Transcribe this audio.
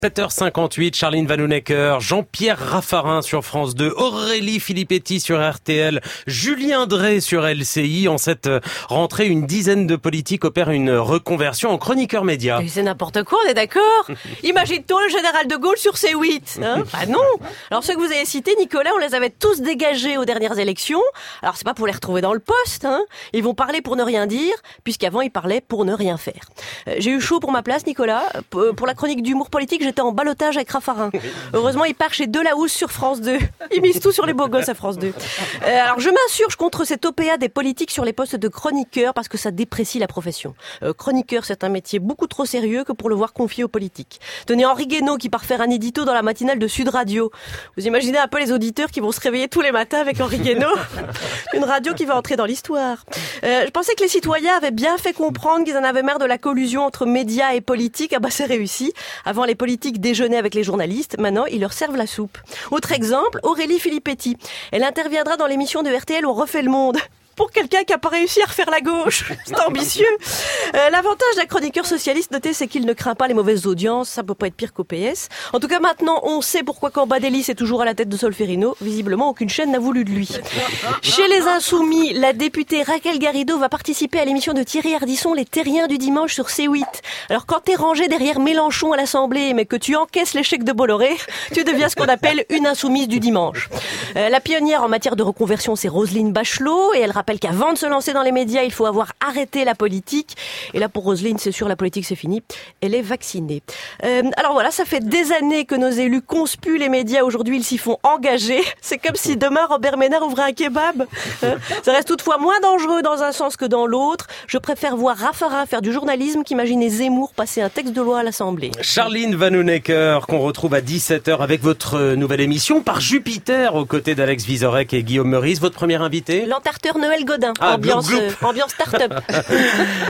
7h58, Charline Vanhoenacker, Jean-Pierre Raffarin sur France 2, Aurélie Filippetti sur RTL, Julien Drey sur LCI. En cette rentrée, une dizaine de politiques opèrent une reconversion en chroniqueurs médias. C'est n'importe quoi, on est d'accord? Imagine-toi le général de Gaulle sur C8. Hein, bah non. Alors ceux que vous avez cités, Nicolas, on les avait tous dégagés aux dernières élections. Alors c'est pas pour les retrouver dans le poste. Hein. Ils vont parler pour ne rien dire, puisqu'avant ils parlaient pour ne rien faire. J'ai eu chaud pour ma place, Nicolas. Pour la chronique d'humour politique, j'étais en ballottage avec Raffarin. Heureusement, il part chez Delahousse sur France 2. Il mise tout sur les beaux gosses à France 2. Alors, je m'insurge contre cette OPA des politiques sur les postes de chroniqueurs parce que ça déprécie la profession. Chroniqueur, c'est un métier beaucoup trop sérieux que pour le voir confié aux politiques. Tenez, Henri Guénaud qui part faire un édito dans la matinale de Sud Radio. Vous imaginez un peu les auditeurs qui vont se réveiller tous les matins avec Henri Guénaud? Une radio qui va entrer dans l'histoire. Je pensais que les citoyens avaient bien fait comprendre qu'ils en avaient marre de la collusion entre médias et politiques. Ah bah, c'est réussi. Avant, les politiques déjeunaient avec les journalistes. Maintenant, ils leur servent la soupe. Autre exemple, Aurélie Filippetti. Elle interviendra dans l'émission de RTL On refait le monde. Pour quelqu'un qui n'a pas réussi à refaire la gauche. C'est ambitieux. L'avantage d'un chroniqueur socialiste, notez, c'est qu'il ne craint pas les mauvaises audiences. Ça peut pas être pire qu'au PS. En tout cas, maintenant, on sait pourquoi Cambadélis est toujours à la tête de Solferino. Visiblement, aucune chaîne n'a voulu de lui. Chez les Insoumis, la députée Raquel Garrido va participer à l'émission de Thierry Ardisson, Les Terriens du dimanche sur C8. Alors, quand t'es rangé derrière Mélenchon à l'Assemblée, mais que tu encaisses l'échec de Bolloré, tu deviens ce qu'on appelle une insoumise du dimanche. La pionnière en matière de reconversion, c'est Roselyne Bachelot, et elle rappelle qu'avant de se lancer dans les médias, il faut avoir arrêté la politique. Et là, pour Roselyne, c'est sûr, la politique, c'est fini. Elle est vaccinée. Alors voilà, ça fait des années que nos élus conspuent les médias. Aujourd'hui, ils s'y font engager. C'est comme si demain, Robert Ménard ouvrait un kebab. Ça reste toutefois moins dangereux dans un sens que dans l'autre. Je préfère voir Raffarin faire du journalisme qu'imaginer Zemmour passer un texte de loi à l'Assemblée. Charline Vanhoenacker, qu'on retrouve à 17h avec votre nouvelle émission Par Jupiter, aux côtés d'Alex Vizorek et Guillaume Meurice. Votre premier invité? L'entarteur Noël Godin, Ah, ambiance gloup, gloup. start-up.